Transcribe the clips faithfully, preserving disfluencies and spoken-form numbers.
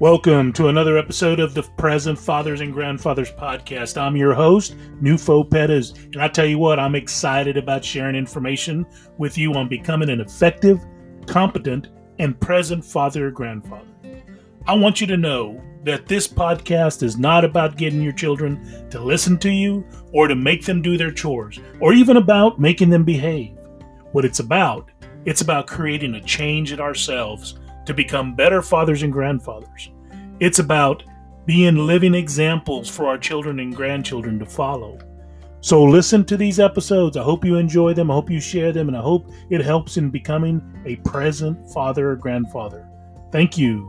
Welcome to another episode of the Present Fathers and Grandfathers podcast. I'm your host, Nufo Pettis, and I tell you what, I'm excited about sharing information with you on becoming an effective, competent, and present father or grandfather. I want you to know that this podcast is not about getting your children to listen to you or to make them do their chores or even about making them behave. What it's about, it's about creating a change in ourselves to become better fathers and grandfathers. It's about being living examples for our children and grandchildren to follow. So listen to these episodes. I hope you enjoy them. I hope you share them. And I hope it helps in becoming a present father or grandfather. Thank you.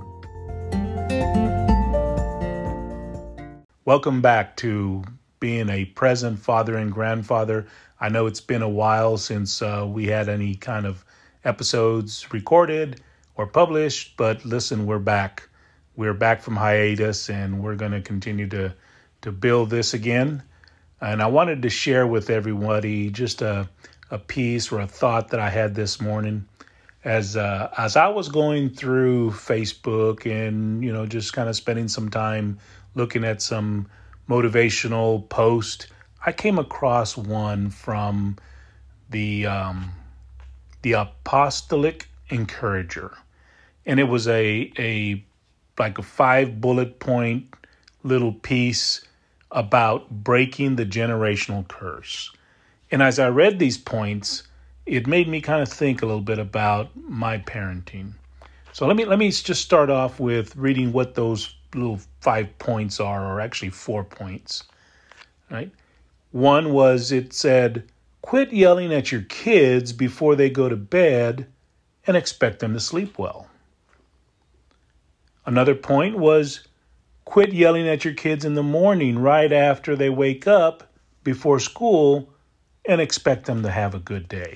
Welcome back to being a present father and grandfather. I know it's been a while since uh, we had any kind of episodes recorded or published, but listen, we're back. We're back from hiatus, and we're going to continue to to build this again. And I wanted to share with everybody just a a piece or a thought that I had this morning as uh, as I was going through Facebook and you know just kind of spending some time looking at some motivational post. I came across one from the um, the Apostolic Encourager. And it was a a like a five bullet point little piece about breaking the generational curse. And as I read these points, it made me kind of think a little bit about my parenting. So let me let me just start off with reading what those little five points are, or actually four points. Right? One was, it said, quit yelling at your kids before they go to bed and expect them to sleep well. Another point was, quit yelling at your kids in the morning right after they wake up before school and expect them to have a good day.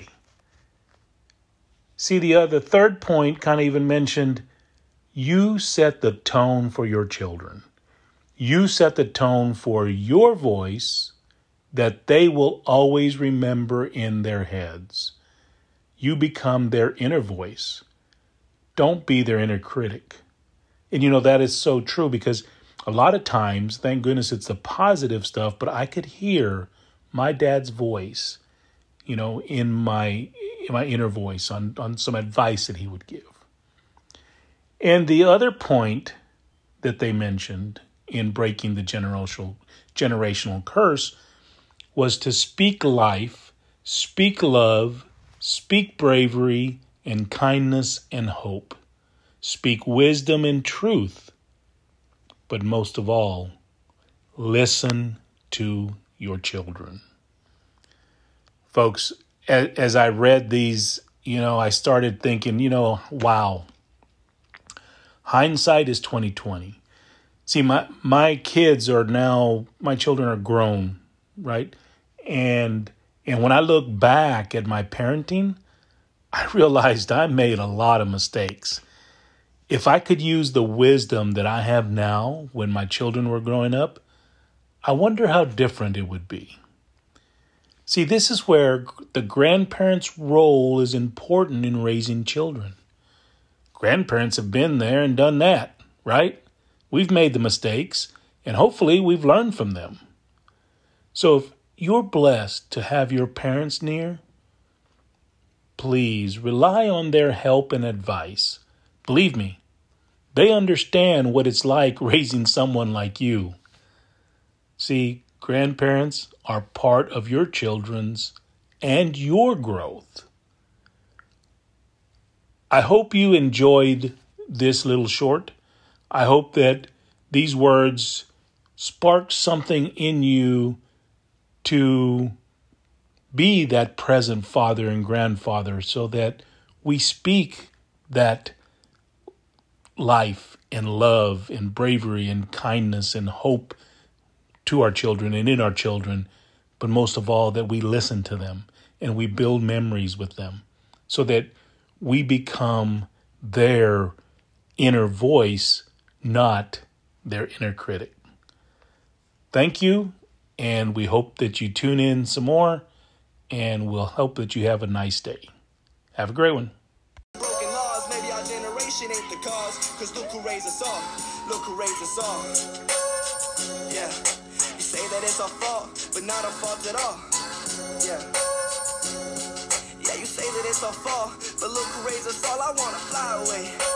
See, the other third point kind of even mentioned, you set the tone for your children. You set the tone for your voice that they will always remember in their heads. You become their inner voice. Don't be their inner critic. And you know, that is so true, because a lot of times, thank goodness it's the positive stuff, but I could hear my dad's voice, you know, in my in my inner voice on, on some advice that he would give. And the other point that they mentioned in breaking the generational generational curse was to speak life, speak love, speak bravery and kindness and hope. Speak wisdom and truth. But most of all, listen to your children. Folks, as, as I read these, you know, I started thinking, you know, wow. Hindsight is twenty twenty. See, my, my kids are now, my children are grown, right? And and when I look back at my parenting, I realized I made a lot of mistakes. If I could use the wisdom that I have now when my children were growing up, I wonder how different it would be. See, this is where the grandparents' role is important in raising children. Grandparents have been there and done that, right? We've made the mistakes, and hopefully we've learned from them. So if you're blessed to have your parents near, please rely on their help and advice. Believe me, they understand what it's like raising someone like you. See, grandparents are part of your children's and your growth. I hope you enjoyed this little short. I hope that these words sparked something in you to be that present father and grandfather, so that we speak that life and love and bravery and kindness and hope to our children and in our children, but most of all, that we listen to them and we build memories with them so that we become their inner voice, not their inner critic. Thank you, and we hope that you tune in some more, and we'll hope that you have a nice day. Have a great one. fortune ain't the cause, cause look who raised us all. Look who raised us all. Yeah. You say that it's our fault, but not our fault at all. Yeah. Yeah, you say that it's our fault, but look who raised us all. I wanna fly away.